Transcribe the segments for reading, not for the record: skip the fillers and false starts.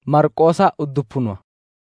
Marqoosa udduppunwa.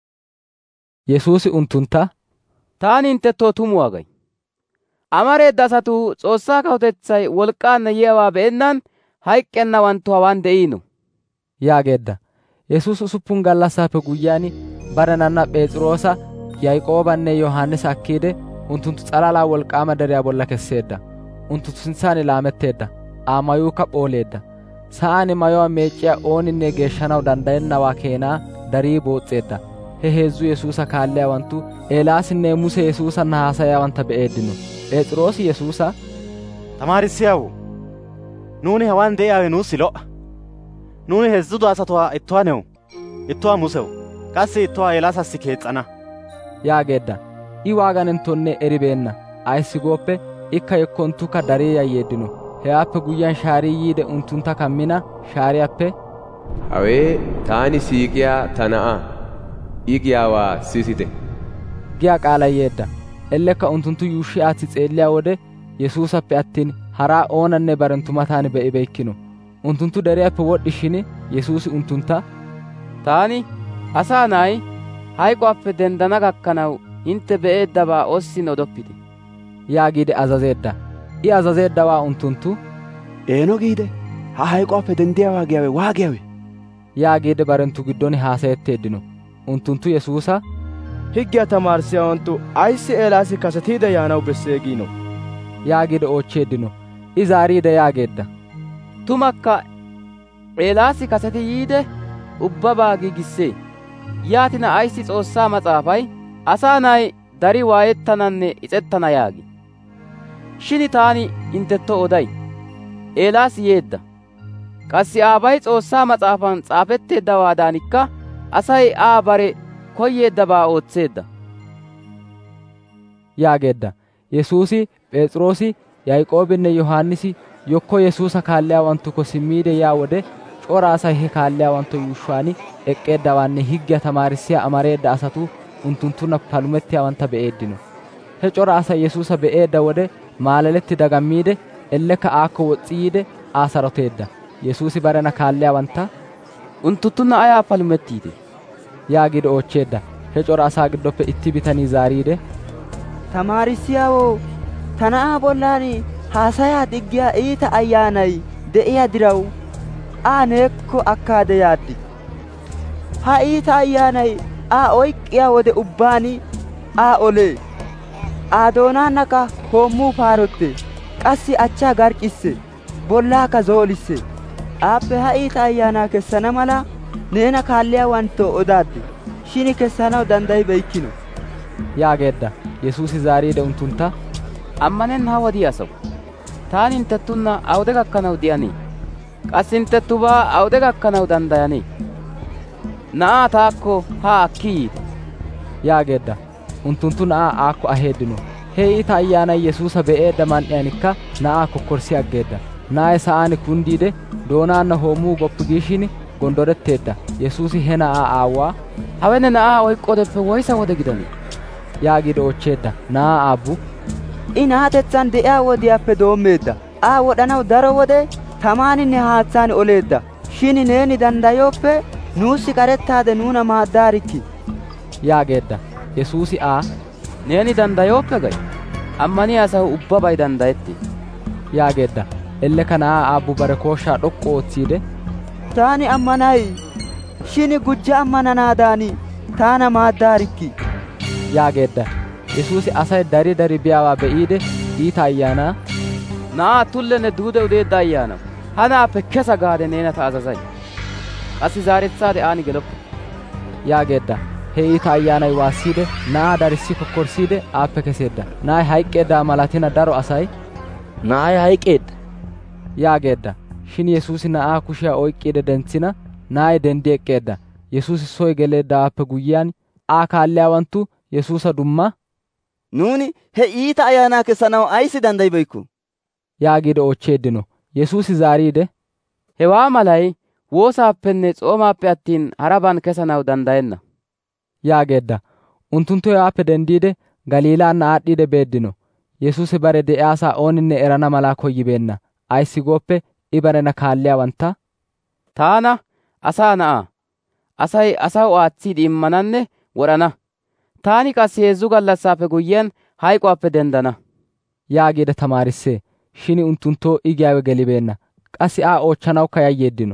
Yesuusi unttunta, «Taani hinttettoo tumuwaa gay; amareeda asatuu S'oossaa kawutetsay wolk'k'aanna yiyaawaa be'ennan hayk'k'ennawanttu hawaan de'iino» yaageedda. Yesuusi 6 gallassaappe guyyiyaan barenanna P'es'iroosa, Yaaqoobanne Yohaannisa akkiide unttunttu s'alalaa wolk'k'aama deriyaa bolla kesseedda. Unttunttu sintsan laametteedda; Aa mayuukka phooleedda. Sa'aan mayuwaa meec'c'iyaa ooninne geeshshanaw danddayennawaa keenaa darii boos's'eedda. He heezzu Yesuusa kaalliyaawanttu Eelaasinne Muse Yesuusanna haasayiyaawantta be'eeddino. P'es'iroosi Yesuusa, «Tamaarissiyaawoo, nuuni hawaan de'iyaawe nuussi lo"a. Nuuni heezzu asatuwaa ittuwaa new, ittuwaa Musew, qassi ittuwaa Eelaasassi kees's'ana» yaageedda. I waaganenttonne eribeenna; ayssi gooppe ikka yekkonttukka darii yayyeeddino. Hewaappe guyyiyaan shaarii yiide unttuntta kammina shaariyaappe, «Hawee taani siiqiyaa ta na'aa; I giyaawaa sisite» giyaa qaalay yeedda. Ellekka unttunttu yuushshi aatsi xeelliyaa wode Yesuusappe attin haraa oonanne barenttu mataan be'ibeykkino. Unttunttu deriyaappe wod'd'ishin Yesuusi unttuntta, «Taani Asaa Na'ay hayk'uwaappe denddana gakkanaw hintte be'eeddabaa ossin odoppite» yaagiide azazeedda. I azazeeddawaa unttunttu, «Eeno giide ha hayk'uwaappe denddiyaawaa giyaawe waagiyaawe?» yaagiide barenttu giddon haasayetteeddino. Unttunttu Yesuusa, «Higgiyaa tamaarissiyaawanttu ayssi Eelaasi kasetiide yaanaw bessee giino?» yaagiide oochcheeddino. I zaariide yaageedda, «Tumakka Eelaasi kaseti yiide ubbabaa giigissee. Yaatina ayssi S'oossaa Mas'aafay Asaa Na'ay darii waayettananne is'ettana yaagi? Shin taani hinttettoo oday, Eelaasi yeedda; qassi aabay S'oossaa Mas'aafan s'aafetteeddawaadaanikka Asay Aa bare koyyeeddabaa ootseedda» yaageedda. Yesuusi, P'es'iroosi, Yaaqoobinne Yohaannisi yekko Yesuusa kaalliyaawanttukko simmiide yaa wode cora asay he kaalliyaawanttu yuushshuwaan ek'k'eeddawaanne higgiyaa tamaarissiyaa amareeda asatuu unttunttunna palumettiyaawantta be'eeddino. He cora asay Yesuusa be'eedda wode maalaletti dagammiide ellekka aakko wos's'i yiide Aa saroteedda. Yesuusi barena kaalliyaawantta, «Unttunttunna ayaa palumettiite?» yaagiide oochcheedda. He cora asaa giddoppe itti bitanii zaariide, «Tamaarissiyaawoo, ta na'aa bollaan haasayaa diggiyaa iita ayyaanay de'iyaa diraw Aa neekko akkaade yaaddi. Ha iita ayyaanay Aa oyqqiyaa wode ubbaan Aa olee. Aa doonaannakka hoommuu paarottee, qassi achchaa garccissee, bollaakka zoolissee. Aappe ha iita ayyaanaa kessana mala neena kaalliyaawanttoo odaaddi, shin kessanaw danddayibeykkino» yaageedda. Yesuusi zaariide unttuntta, «Ammanenna ha wodiyaa asaw, taani hinttettunna awude gakkanaw de'anee? Qassi hinttettubaa awude gakkanaw danddayanee? Na'aa taakko haa akki yiite» yaageedda. Unttunttu na'aa aakko aheeddino. He iita ayyaanay Yesuusa be'eedda man''iyaanikka na'aa kokkorssi aggeedda. Na'ay sa'aan kunddiide doonaanna hoommuu goppi giishin gonddoretteedda. Yesuusi he na'aa aawuwaa, «Hawe ne na'aa oyqqoodeppe woysa wode gidanee?» yaagiide oochcheedda. Na'aa aabbu, «I na'atetsan de'iyaa wodiyaappe doommeedda. Aa wodhanaw daro wode tamaaninne haatsaan oleedda. Shin neeni danddayooppe nuussi qarettaade nuuna maaddaarikki» yaageedda. Yesuusi Aa, «Neeni dandayooppe gay? Ammaniyaa asaw ubbabay danddayettee» yaageedda. Ellekka na'aa aabbu bare kooshshaa d'ok'k'u ootsiide, «Taani ammanay, shin gujja ammananaadan taana maaddaarikki» yaageedda. Yesuusi Asay dari dari biyaawaa be'iide iita ayyaanaa, «Na'aa tullenne duude udeedda ayyaanaw, ha na'aappe kesa gaade neena ta azazay; qassi zaaretsaade aan geloppa» yaageedda. He iita ayyaanay waassiide na'aa darissi kokkorssiide aappe keseedda. Na'ay hayqqeedda malatina daro asay, «Na'ay hayqqeedda» yaageedda. Shin Yesuusi na'aa kushiyaa oyqqiide dentsina na'ay denddi ek'k'eedda. Yesuusi soy geleeddawaappe guyyiyaan Aa kaalliyaawanttu Yesuusa dumma, «Nuuni he iita ayyaanaa kessanaw ayssi danddayibeykko?» yaagiide oochcheeddino. Yesuusi zaariide, «Hewaa malay woosaappenne s'oomaappe attin haraban kesanaw danddayenna» yaageedda. Unttunttu hewaappe denddiide Galiilaanna aad'd'iide beeddino. Yesuusi bare de'iyaasaa ooninne erana mala koyyibeenna. Ayssi gooppe I barena kaalliyaawantta, «Taana Asaa Na'aa asay asaw aatsiide immananne wodhana. Taani qassi 3 gallassaappe guyyen hayquwaappe denddana» yaagiide tamaarissee. Shin unttunttoo I giyaawe gelibeenna. Qassi Aa oochchanawukka yayyeeddino.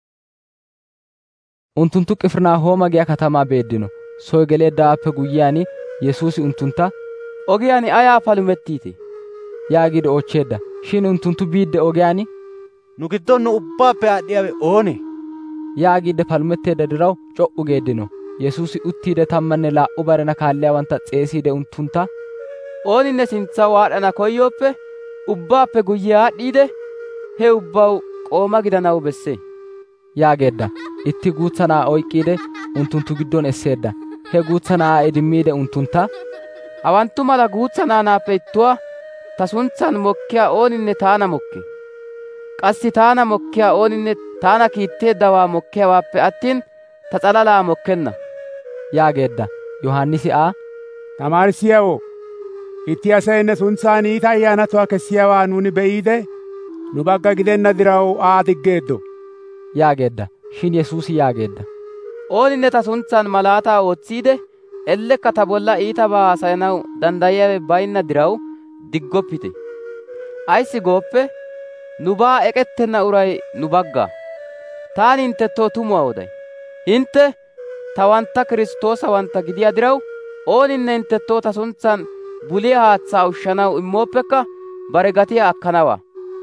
Unttunttu Qifirnaahooma giyaa katamaa beeddino. Soy geleeddawaappe guyyiyaan Yesuusi unttuntta, «Ogiyaan ayaa palumettiitee?» yaagiide oochcheedda. Shin unttunttu biidde ogiyaan, «Nu giddon nu ubbaappe aad'dhiyaawe oonee?» yaagiide palumetteedda diraw c'o"u geeddino. Yesuusi uttiide 12 barena kaalliyaawantta s'eesiide unttuntta, «Ooninne sintsaw aad'd'ana koyyooppe ubbaappe guyye aad'd'iide he ubbaw qooma gidanaw bessee» yaageedda. Itti guutsa na'aa oyk'k'iide unttunttu giddon esseedda. He guutsa na'aa idimmiide unttuntta, «Hawanttu mala guutsa naanaappe ittuwaa ta suntsan mokkiyaa ooninne taana mokke. Qassi taana mokkiyaa ooninne taana kiitteeddawaa mokkiyaawaappe attin ta s'alalaa mokkenna» yaageedda. Yohaannisi Aa, «Tamaarissiyaawoo, itti asay ne suntsan iita ayyaanatuwaa kessiyaawaa nuuni be'iide, nu bagga gidenna diraw Aa diggeeddo» yaageedda. Shin Yesuusi yaageedda, «Ooninne ta suntsan malaataa ootsiide ellekka ta bolla iitabaa haasayanaw danddayiyaawe baynna diraw diggoppite. Ayssi gooppe nubaa ek'ettenna uray nu bagga. Taani hinttettoo tumuwaa oday. Hintte tawantta Kiristtoosawantta gidiyaa diraw ooninne hinttettoo ta suntsan buliyaa haatsaa ushshanaw immooppekka bare gatiyaa akkanawaa.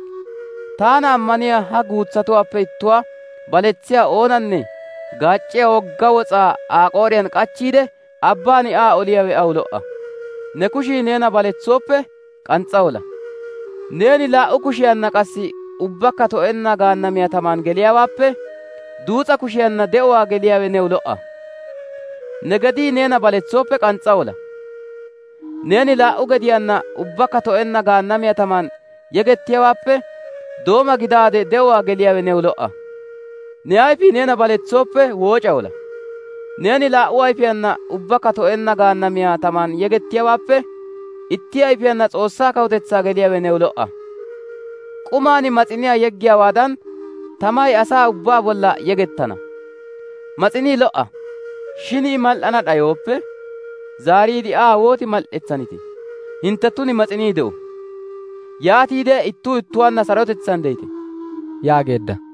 Taana ammaniyaa ha guutsatuwaappe ittuwaa baletsiyaa oonanne gaacciyaa wogga wos'aa Aa qooriyaan k'achchiide abbaan Aa oliyaawe aw lo"a. Ne kushii neena baletsooppe k'ans's'a ola. Neeni 2 kushiyaanna qassi ubbakka to'enna gaannamiyaa taman geliyaawaappe duus'a kushiyaanna de'uwaa geliyaawe new lo"a. Ne gedii neena baletsooppe k'ans's'a ola. Neeni 2 gediyaanna ubbakka to'enna gaannamiyaa taman yegettiyaawaappe dooma gidaade de'uwaa geliyaawe new lo"a. Ne ayfii neena baletsooppe wooca ola. Neeni 2 ayfiyaanna ubbakka to'enna gaannamiyaa taman yegettiyaawaappe itti ayfiyaanna S'oossaa kawutetsaa geliyaawe new lo"a. Qumaan mas'iniyaa yeggiyaawaadan tamay asaa ubbaa bolla yegettana. Mas'inii lo"a, shin I mal"ana d'ayooppe zaariide Aa wooti mal"etsanite? Hinttettuni mas'inii de'o. Yaatiide ittuu ittuwaanna sarotetsan de'ite» yaageedda.